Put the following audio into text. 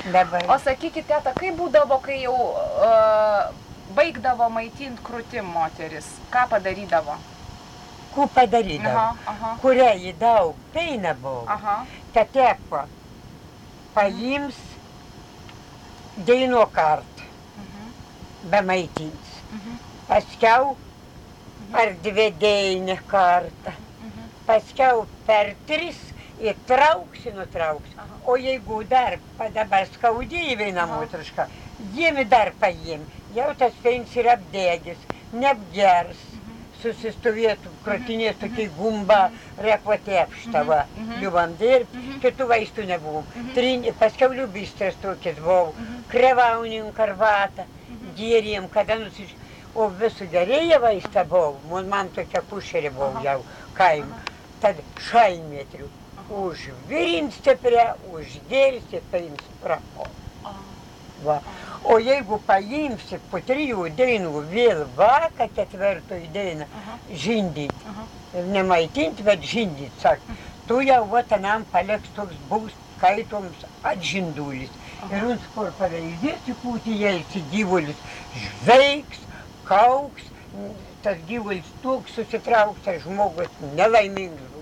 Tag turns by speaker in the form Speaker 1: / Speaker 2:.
Speaker 1: Dabar.
Speaker 2: O sakykit, teta, kaip būdavo, kai jau baigdavo maitinti krūtim moteris? Ką padarydavo?
Speaker 1: Ko padarydavo? Kuria į daug peina buvo. Ta teko paims deino kartą, be maitins. Paskiau ar 2 deinę kartą. Paskiau per 3 įtrauksi, nutrauksi. O jeigu dar dabar skaudėjai viena moteriška, jėmi dar paėm. Jau tas peins yra apdėgis, neapgers, susistovėtų krūtinės tokiai gumba, rekvatėpštava. Liubam dirbti, kitų vaistų nebuvom. Paskiau liubistras tokias buvau, krevaunim karvatą, gėrėm, kada nusiš... O visų gerėję vaistą buvau, man tokia pušerė buvau jau kaimą. Tad šaimėtrių. Užvirint stiprią, užgėrsi, paims prapo. O jeigu paimsi po 3 deinų vėl vaką 4 deiną žindyti, nemaitinti, bet žindyti, sako, tu jau tenam paliks toks bus kaitoms atžindulis. Ir uns kur paveldėsi kūtį jėlsi gyvulis, žveiks, kauks, tas gyvulis toks susitrauks, tas žmogus nelaimingas.